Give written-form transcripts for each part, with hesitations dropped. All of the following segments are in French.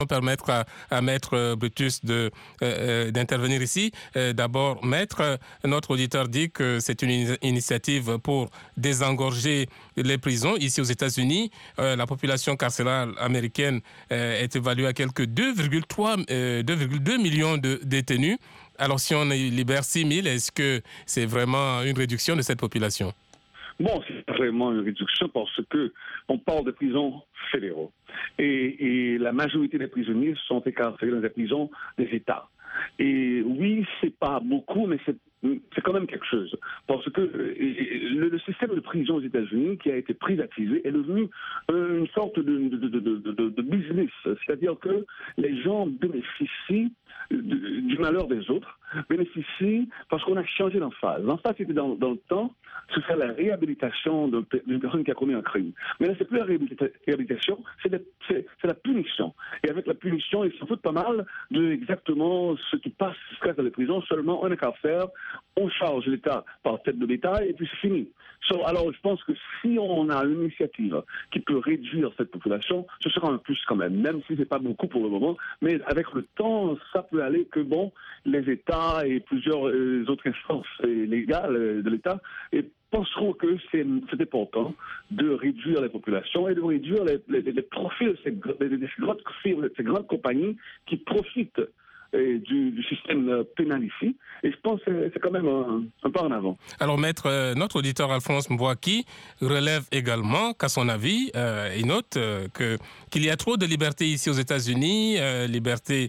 permettre à Maître Brutus d'intervenir ici. D'abord, Maître, notre auditeur dit que c'est une initiative pour désengorger les prisons. Ici aux États-Unis, la population carcérale américaine est évaluée à quelques 2,2 millions de détenus. Alors si on libère 6 000, est-ce que c'est vraiment une réduction de cette population? Bon, c'est vraiment une réduction parce que on parle de prisons fédéraux. Et la majorité des prisonniers sont incarcérés dans des prisons des États. Et oui, c'est pas beaucoup, mais c'est quand même quelque chose. Parce que le système de prison aux États-Unis, qui a été privatisé, est devenu une sorte de business. C'est-à-dire que les gens bénéficient du malheur des autres, bénéficient parce qu'on a changé d'emphase. L'emphase, c'était dans le temps, ce serait la réhabilitation d'une personne qui a commis un crime. Mais là, c'est plus la réhabilitation, c'est la punition. Et avec la punition, ils s'en foutent pas mal de exactement ce qui passe dans les prisons. Seulement, on incarcère, on charge l'État par tête de l'État et puis c'est fini. Alors, je pense que si on a une initiative qui peut réduire cette population, ce sera un plus quand même si c'est pas beaucoup pour le moment. Mais avec le temps, ça peut aller que, bon, les États et plusieurs autres instances légales de l'État penseront que c'est important de réduire les populations et de réduire les profits de ces grandes compagnies qui profitent du système pénal ici. Et je pense que c'est quand même un pas en avant. Alors, Maître, notre auditeur Alphonse Mbouaki relève également qu'à son avis, il note qu'il y a trop de liberté ici aux États-Unis, liberté,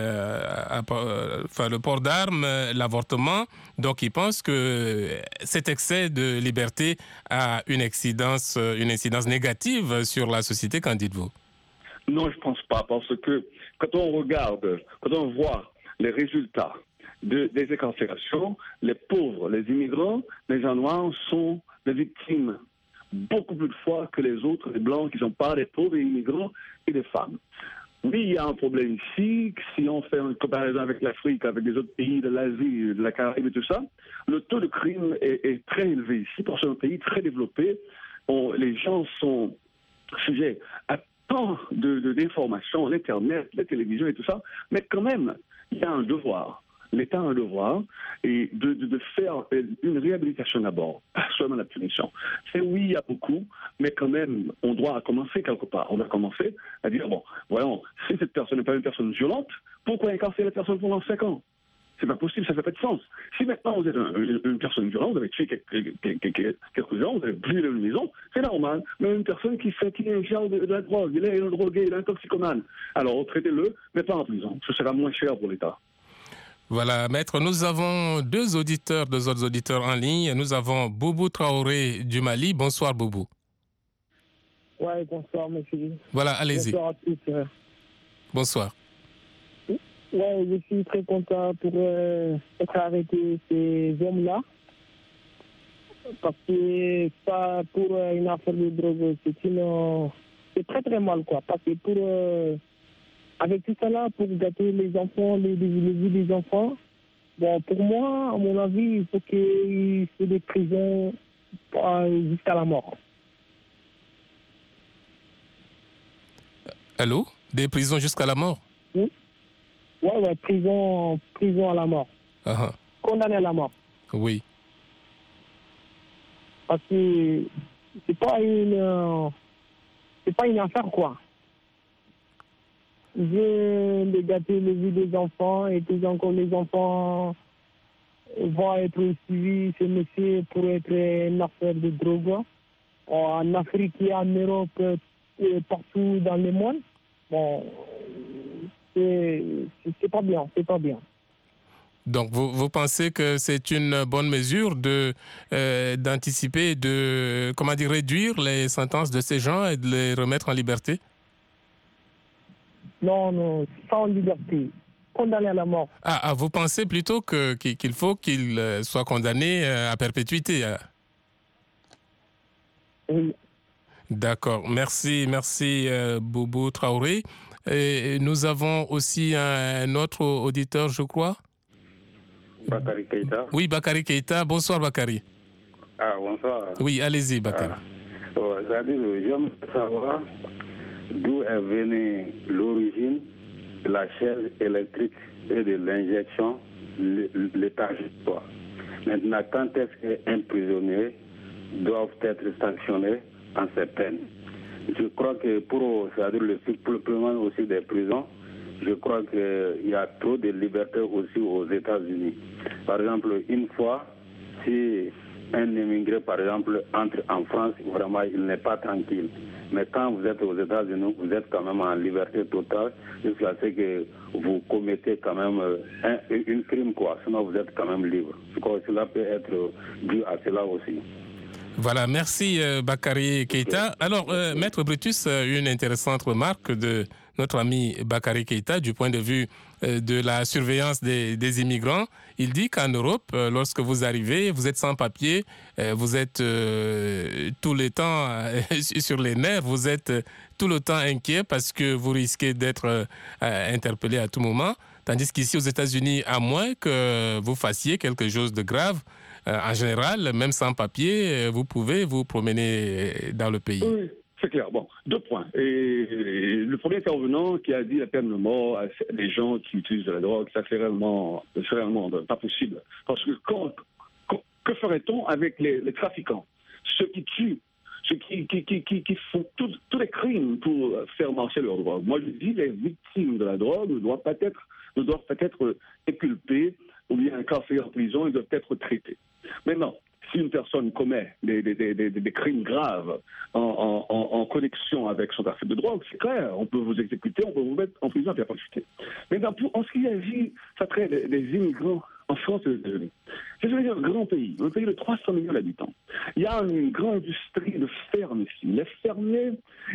le port d'armes, l'avortement. Donc, il pense que cet excès de liberté a une incidence négative sur la société. Qu'en dites-vous? Non, je pense pas, parce que quand on voit les résultats des incarcérations, les pauvres, les immigrants, les gens noirs sont des victimes beaucoup plus de fois que les autres, les blancs qui ne sont pas des pauvres, des immigrants et des femmes. Oui, il y a un problème ici, si on fait une comparaison avec l'Afrique, avec les autres pays de l'Asie, de la Caraïbe et tout ça, le taux de crime est très élevé ici, parce que c'est un pays très développé. Les gens sont sujets à tant d'informations, l'Internet, la télévision et tout ça, mais quand même, il y a un devoir. L'État a un devoir et de faire une réhabilitation d'abord, pas seulement la punition. C'est oui, il y a beaucoup, mais quand même, on doit commencer quelque part. On a commencé à dire, bon, voyons, si cette personne n'est pas une personne violente, pourquoi incarcérer la personne pendant 5 ans? C'est pas possible, ça fait pas de sens. Si maintenant vous êtes une personne violente, vous avez tué quelques gens, vous avez brûlé une maison, c'est normal. Mais une personne qui ingère de la drogue, il est un drogué, il est un toxicomane, alors traitez-le, mais pas en prison. Ce sera moins cher pour l'État. Voilà, Maître, nous avons deux autres auditeurs en ligne. Nous avons Boubou Traoré du Mali. Bonsoir, Boubou. Oui, bonsoir, monsieur. Voilà, allez-y. Bonsoir à tous. Bonsoir. Oui, je suis très content pour être arrêté ces hommes-là. Parce que pas pour une affaire de drogue, c'est très très mal, quoi. Parce que avec tout ça là, pour gâter les enfants, les vies des enfants, bon, pour moi, à mon avis, il faut qu'il y ait des prisons jusqu'à la mort. Allô? Des prisons jusqu'à la mort? Oui. Ouais, prison à la mort. Uh-huh. Condamné à la mort. Oui. Parce que c'est pas une affaire, quoi. De gâter les vies des enfants et puis encore les enfants vont être suivis, ce monsieur, pour être une affaire de drogue. En Afrique et en Europe et partout dans le monde. Bon, c'est pas bien, c'est pas bien. Donc, vous pensez que c'est une bonne mesure d'anticiper, de réduire les sentences de ces gens et de les remettre en liberté? Non, sans liberté. Condamné à la mort. Ah, vous pensez plutôt qu'il faut qu'ils soient condamnés à perpétuité? Oui. D'accord. Merci, Boubou Traoré. Et nous avons aussi un autre auditeur, je crois. Bakary Keïta. Oui, Bakary Keïta. Bonsoir, Bakary. Ah, bonsoir. Oui, allez-y, Bakary. C'est-à-dire, j'aime savoir d'où est venue l'origine la chaise électrique et de l'injection léthargique. Maintenant, quand est-ce qu'un prisonnier doit être sanctionné en ces peines? Je crois que c'est-à-dire le supplément aussi des prisons, je crois qu'il y a trop de liberté aussi aux États-Unis. Par exemple, une fois, si un immigré, par exemple, entre en France, vraiment, il n'est pas tranquille. Mais quand vous êtes aux États-Unis, vous êtes quand même en liberté totale, jusqu'à ce que vous commettez quand même un crime, quoi. Sinon, vous êtes quand même libre. Je crois que cela peut être dû à cela aussi. Voilà, merci Bakary Keïta. Alors, Maître Brutus, une intéressante remarque de notre ami Bakary Keïta du point de vue de la surveillance des immigrants. Il dit qu'en Europe, lorsque vous arrivez, vous êtes sans papier, vous êtes tout le temps sur les nerfs, vous êtes tout le temps inquiet parce que vous risquez d'être interpellé à tout moment. Tandis qu'ici aux États-Unis, à moins que vous fassiez quelque chose de grave, en général, même sans papier, vous pouvez vous promener dans le pays. Oui, c'est clair. Bon, 2 points. Et le premier intervenant qui a dit la peine de mort à des gens qui utilisent de la drogue, ça c'est réellement pas possible. Parce que que ferait-on avec les trafiquants, ceux qui tuent, ceux qui font tous les crimes pour faire marcher leur drogue? Moi, je dis les victimes de la drogue ne doivent pas être inculpées ou bien incarcérées en prison, ils doivent être traités. Maintenant, si une personne commet des crimes graves en connexion avec son trafic de drogue, c'est clair, on peut vous exécuter, on peut vous mettre en prison à perpétuité. Maintenant, en ce qui agit, ça traite des immigrants en France et aux États-Unis. C'est un grand pays, un pays de 300 millions d'habitants. Il y a une grande industrie de fermes ici. Les fermiers,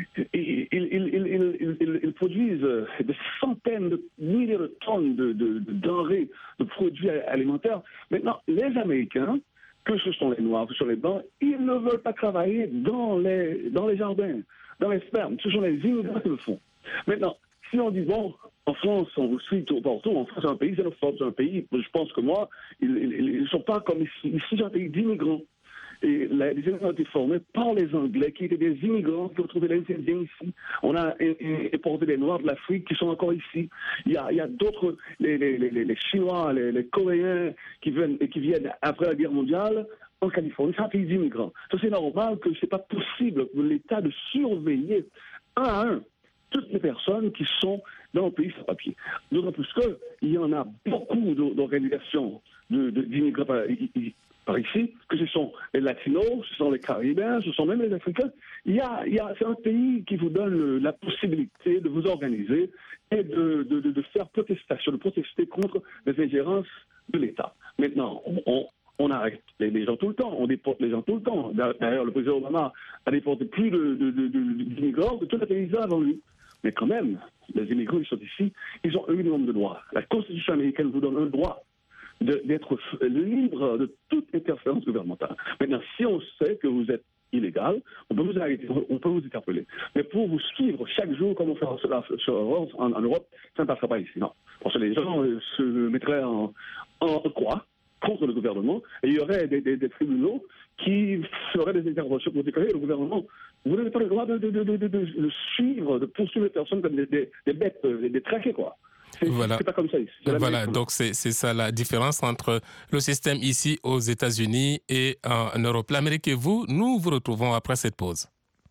ils produisent des centaines de milliers de tonnes de denrées, de produits alimentaires. Maintenant, les Américains, que ce sont les Noirs, que ce sont les Blancs, ils ne veulent pas travailler dans les jardins, dans les fermes. Ce sont les immigrants qui le font. Maintenant, si on dit, bon, en France, on vous suit partout, en France, c'est un pays xénophobe, c'est un pays, je pense que moi, ils ne sont pas comme ici. Ici, c'est un pays d'immigrants. Et les immigrants ont été formés par les Anglais, qui étaient des immigrants qui ont trouvé les Indiens ici. On a importé des Noirs de l'Afrique qui sont encore ici. Il y a d'autres, les Chinois, les Coréens qui viennent après la guerre mondiale en Californie. C'est un pays d'immigrants. Ça, c'est normal que ce n'est pas possible pour l'État de surveiller un à un toutes les personnes qui sont dans le pays sans papier. D'autant plus qu'il y en a beaucoup d'organisations d'immigrants par ici, que ce sont les Latinos, ce sont les Caribéens, ce sont même les Africains. C'est un pays qui vous donne la possibilité de vous organiser et de faire protestation, de protester contre les ingérences de l'État. Maintenant, on arrête les gens tout le temps, on déporte les gens tout le temps. D'ailleurs, le président Obama a déporté plus d'immigrants que tous les pays avant lui. Mais quand même, les immigrants qui sont ici, ils ont un minimum de droits. La Constitution américaine vous donne un droit d'être libre de toute interférence gouvernementale. Maintenant, si on sait que vous êtes illégal, on peut vous arrêter, on peut vous interpeller. Mais pour vous suivre chaque jour, comme on fait en Europe, ça ne passera pas ici, non. Parce que les gens se mettraient en croix contre le gouvernement, et il y aurait des tribunaux qui feraient des interventions pour déclarer le gouvernement. Vous n'avez pas le droit de suivre, de poursuivre les personnes comme des bêtes, des traqués, quoi. Voilà. C'est pas comme ça ici. Voilà, donc c'est ça la différence entre le système ici aux États-Unis et en Europe. L'Amérique et vous, nous vous retrouvons après cette pause.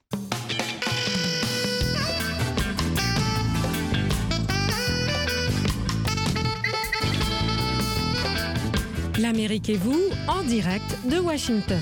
L'Amérique et vous, en direct de Washington.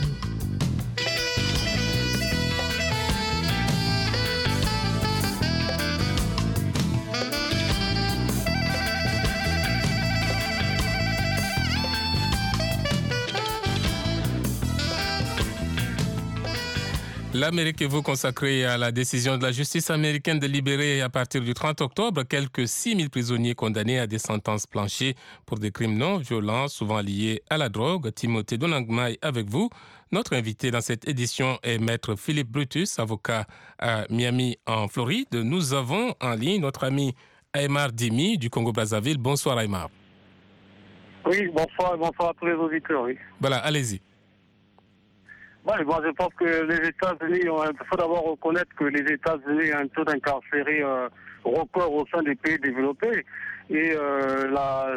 L'Amérique est vous consacrée à la décision de la justice américaine de libérer à partir du 30 octobre quelques 6 000 prisonniers condamnés à des sentences planchées pour des crimes non violents, souvent liés à la drogue. Timothée Donangmai avec vous. Notre invité dans cette édition est Maître Philippe Brutus, avocat à Miami en Floride. Nous avons en ligne notre ami Aymar Dimi du Congo-Brazzaville. Bonsoir Aymar. Oui, bonsoir à tous les auditeurs. Oui. Voilà, allez-y. Ouais, bon, je pense que les États-Unis, il faut d'abord reconnaître que les États-Unis ont un taux d'incarcérés record au sein des pays développés. Et la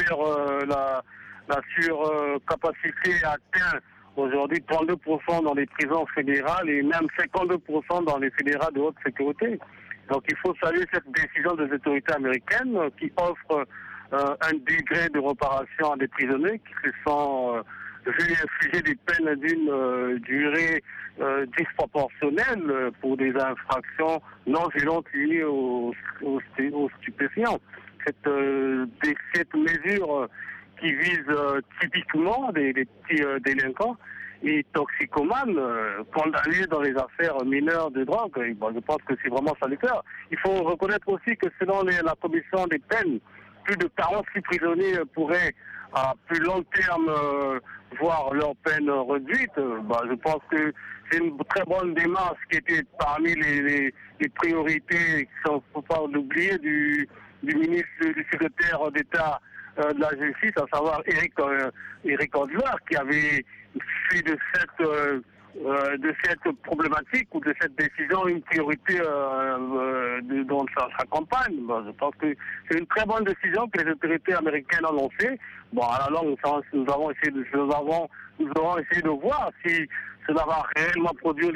surcapacité atteint aujourd'hui 32% dans les prisons fédérales et même 52% dans les fédérales de haute sécurité. Donc il faut saluer cette décision des autorités américaines qui offre un degré de réparation à des prisonniers qui se sont vus infliger des peines d'une durée disproportionnelle pour des infractions non violentes liées aux stupéfiants. Cette mesure qui vise typiquement des petits délinquants et toxicomanes condamnés dans les affaires mineures de drogue. Et bon, je pense que c'est vraiment salutaire. Il faut reconnaître aussi que selon la commission des peines, plus de 46 prisonniers pourraient à plus long terme voir leur peine réduite. Je pense que c'est une très bonne démarche qui était parmi les priorités qu'il ne faut pas l'oublier du secrétaire d'État de la justice, à savoir Éric Andler, qui avait fait de cette problématique ou de cette décision une priorité dans sa campagne. Je pense que c'est une très bonne décision que les autorités américaines ont lancée. Alors nous avons essayé de voir si cela va réellement produire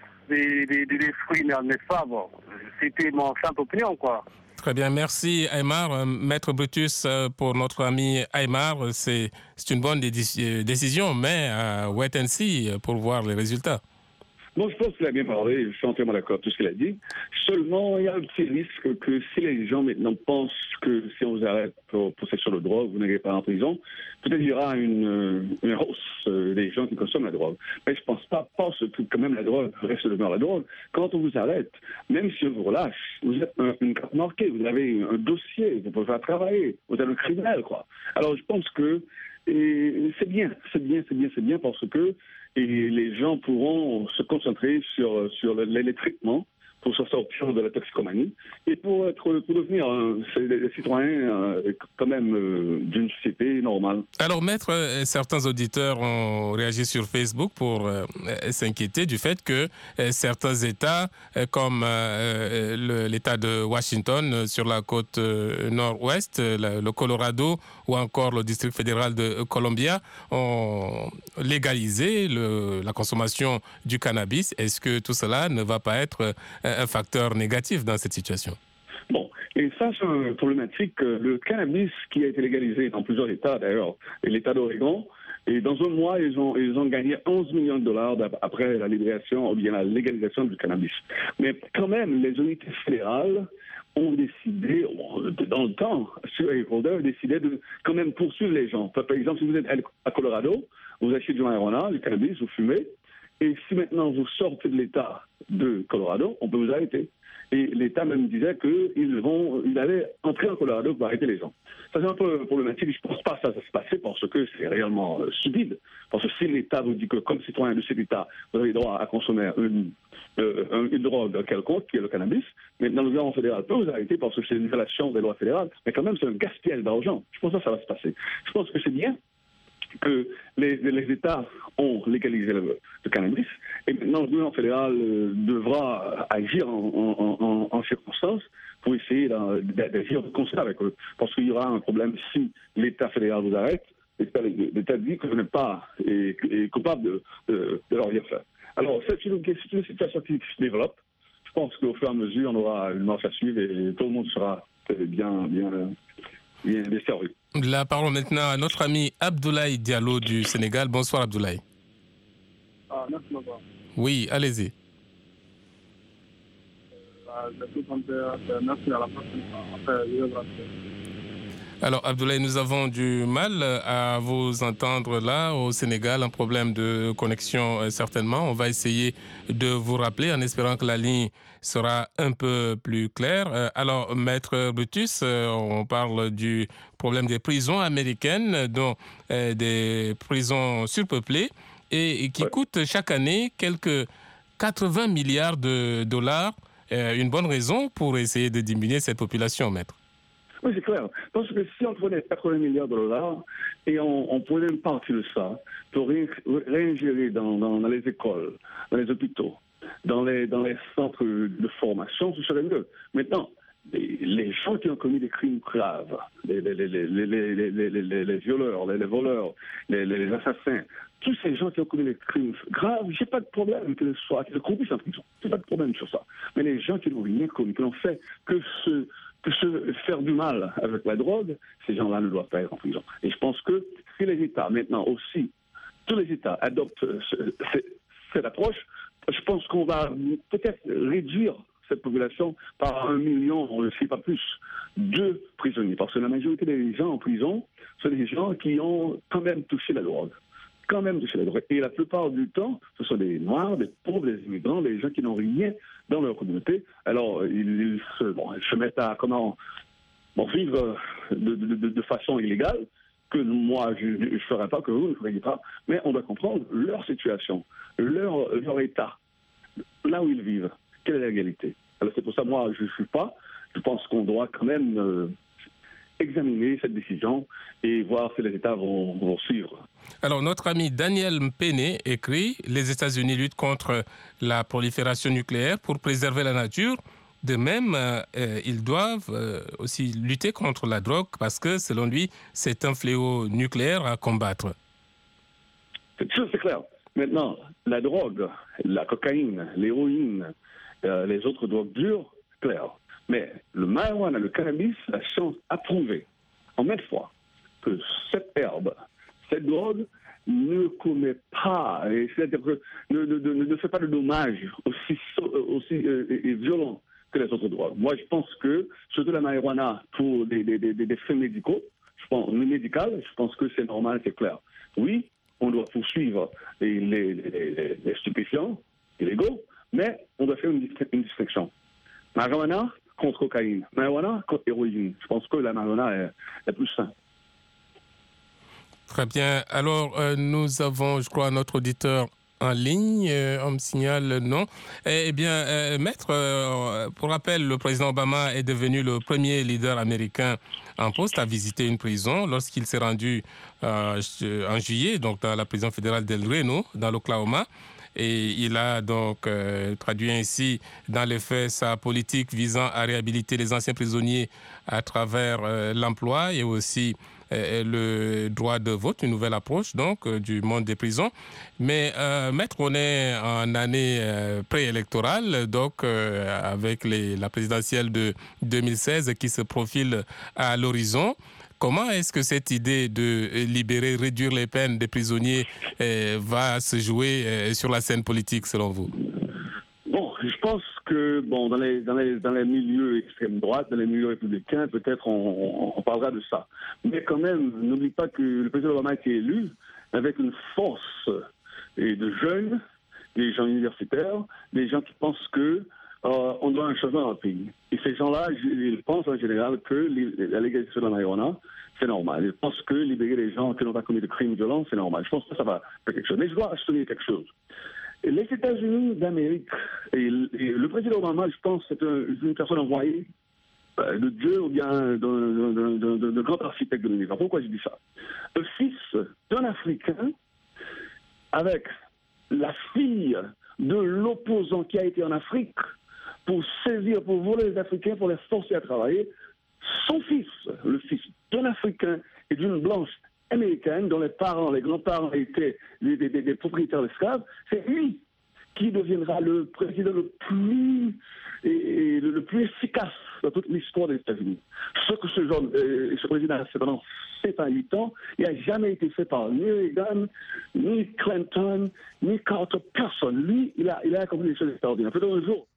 des fruits, n'est-ce pas? C'était mon simple opinion, quoi. Très bien, merci Aymar. Maître Brutus, pour notre ami Aymar, c'est une bonne décision, mais wait and see pour voir les résultats. Bon, je pense qu'il a bien parlé, je suis entièrement d'accord avec tout ce qu'il a dit. Seulement, il y a un petit risque que si les gens maintenant pensent que si on vous arrête pour possession de drogue, vous n'irez pas en prison, peut-être il y aura une hausse des gens qui consomment la drogue. Mais je ne pense pas, parce que quand même la drogue reste demeure la drogue. Quand on vous arrête, même si on vous relâche, vous êtes une carte marquée, vous avez un dossier, vous pouvez faire travailler, vous êtes un criminel, quoi. Alors je pense que c'est bien parce que les gens pourront se concentrer sur les traitements pour se sortir de la toxicomanie et pour devenir des citoyens quand même d'une société normale. Alors, Maître, certains auditeurs ont réagi sur Facebook pour s'inquiéter du fait que certains États, comme l'État de Washington sur la côte nord-ouest, le Colorado ou encore le district fédéral de Columbia, ont légalisé la consommation du cannabis. Est-ce que tout cela ne va pas être un facteur négatif dans cette situation? Bon, et ça, c'est une problématique. Le cannabis qui a été légalisé dans plusieurs États, d'ailleurs, et l'État d'Oregon, et dans un mois, ils ont gagné 11 millions de dollars après la libération ou bien la légalisation du cannabis. Mais quand même, les autorités fédérales ont décidé, dans le temps, sur Eric Holder, ont décidé de quand même poursuivre les gens. Par exemple, si vous êtes à Colorado, vous achetez du marijuana, du cannabis, vous fumez, et si maintenant vous sortez de l'État de Colorado, on peut vous arrêter. Et l'État même disait qu'il allait entrer en Colorado pour arrêter les gens. Ça, c'est un peu problématique. Je ne pense pas que ça va se passer parce que c'est réellement stupide. Parce que si l'État vous dit que, comme citoyen de cet État, vous avez droit à consommer une drogue quelconque, qui est le cannabis, maintenant le gouvernement fédéral peut vous arrêter parce que c'est une violation des lois fédérales, mais quand même, c'est un gaspillage d'argent. Je pense que ça va se passer. Je pense que c'est bien que les États ont légalisé le cannabis et maintenant le gouvernement fédéral devra agir en circonstance pour essayer d'agir de concert avec eux. Parce qu'il y aura un problème si l'État fédéral vous arrête, l'État dit que vous n'êtes pas coupable de leur dire ça. Alors c'est une situation qui se développe. Je pense qu'au fur et à mesure, on aura une marche à suivre et tout le monde sera bien desservi. La parole maintenant à notre ami Abdoulaye Diallo du Sénégal. Bonsoir Abdoulaye. Merci beaucoup. Oui, allez-y. Alors Abdoulaye, nous avons du mal à vous entendre là au Sénégal, un problème de connexion certainement. On va essayer de vous rappeler en espérant que la ligne sera un peu plus claire. Alors Maître Brutus, on parle du problème des prisons américaines, dont des prisons surpeuplées et qui coûtent chaque année quelques 80 milliards de dollars. Une bonne raison pour essayer de diminuer cette population, Maître. Oui, c'est clair. Parce que si on prenait 80 milliards de dollars et on prenait une partie de ça pour réingérer dans les écoles, dans les hôpitaux, dans les centres de formation, ce serait mieux. Maintenant, les gens qui ont commis des crimes graves, les violeurs, les voleurs, les assassins, tous ces gens qui ont commis des crimes graves, j'ai pas de problème qu'ils soient accomplissent en prison. J'ai pas de problème sur ça. Mais les gens qui n'ont rien commis, qui n'ont fait que se faire du mal avec la drogue, ces gens-là ne doivent pas être en prison. Et je pense que si les États, maintenant aussi, tous les États adoptent cette approche, je pense qu'on va peut-être réduire cette population par 1 million, on ne le sait pas plus, de prisonniers. Parce que la majorité des gens en prison sont des gens qui ont quand même touché la drogue. Et la plupart du temps, ce sont des Noirs, des pauvres, des immigrants, des gens qui n'ont rien dans leur communauté. Alors, ils se mettent à vivre de façon illégale, que moi, je ne ferai pas, que vous ne feriez pas. Mais on doit comprendre leur situation, leur état, là où ils vivent. Quelle est la réalité? Alors c'est pour ça, moi, je pense qu'on doit quand même examiner cette décision et voir si les États vont suivre. Alors, notre ami Daniel Mpene écrit « Les États-Unis luttent contre la prolifération nucléaire pour préserver la nature. De même, ils doivent aussi lutter contre la drogue parce que, selon lui, c'est un fléau nucléaire à combattre. » C'est clair. Maintenant, la drogue, la cocaïne, l'héroïne, les autres drogues dures, clair. Mais le marijuana, le cannabis, la science a prouvé en maintes fois que cette herbe, cette drogue ne commet pas, c'est-à-dire que ne fait pas de dommages aussi violents que les autres drogues. Moi, je pense que, surtout la marijuana pour des fins médicaux, je pense que c'est normal, c'est clair. Oui, on doit poursuivre les stupéfiants illégaux, mais on doit faire une distinction. Marijuana contre cocaïne, marijuana contre héroïne. Je pense que la marijuana est plus saine. Très bien. Alors, nous avons, je crois, notre auditeur en ligne. On me signale non. Eh bien, maître, pour rappel, le président Obama est devenu le premier leader américain en poste à visiter une prison lorsqu'il s'est rendu en juillet, donc dans la prison fédérale d'El Reno, dans l'Oklahoma. Et il a donc traduit ainsi dans les faits sa politique visant à réhabiliter les anciens prisonniers à travers l'emploi et aussi le droit de vote, une nouvelle approche donc du monde des prisons. Mais maître, on est en année préélectorale, donc avec la présidentielle de 2016 qui se profile à l'horizon. Comment est-ce que cette idée de libérer, réduire les peines des prisonniers va se jouer sur la scène politique, selon vous? Bon, je pense que dans les milieux extrême droite, dans les milieux républicains, peut-être on parlera de ça. Mais quand même, n'oublie pas que le président Obama a été élu avec une force de jeunes, des gens universitaires, des gens qui pensent que on doit un changement dans le pays. Et ces gens-là, ils pensent en général que la légalisation de la marijuana, c'est normal. Ils pensent que libérer les gens qui n'ont pas commis de crimes violents, c'est normal. Je pense que ça va faire quelque chose. Mais je dois souligner quelque chose. Les États-Unis d'Amérique, et le président Obama, je pense, c'est une personne envoyée de Dieu ou bien de grand architecte de l'univers. Pourquoi je dis ça? Le fils d'un Africain avec la fille de l'opposant qui a été en Afrique pour voler les Africains, pour les forcer à travailler. Son fils, le fils d'un Africain et d'une blanche américaine dont les grands-parents étaient des propriétaires d'esclaves, c'est lui qui deviendra le président le plus efficace dans toute l'histoire des États-Unis. Ce que ce président a fait pendant 7 à 8 ans, il n'a jamais été fait par ni Reagan, ni Clinton, ni Carter, personne. Lui, il a accompli des choses extraordinaires. Peut-être un jour.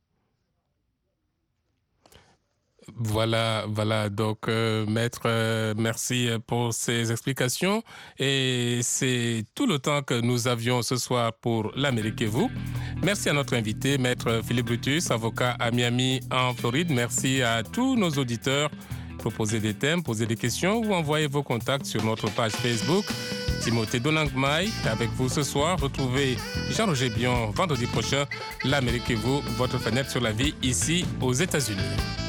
Voilà. Donc, maître, merci pour ces explications. Et c'est tout le temps que nous avions ce soir pour l'Amérique et vous. Merci à notre invité, maître Philippe Brutus, avocat à Miami, en Floride. Merci à tous nos auditeurs. Proposez des thèmes, posez des questions ou envoyez vos contacts sur notre page Facebook. Timothée Donangmai avec vous ce soir. Retrouvez Jean-Roger Bion vendredi prochain. L'Amérique et vous, votre fenêtre sur la vie ici aux États-Unis.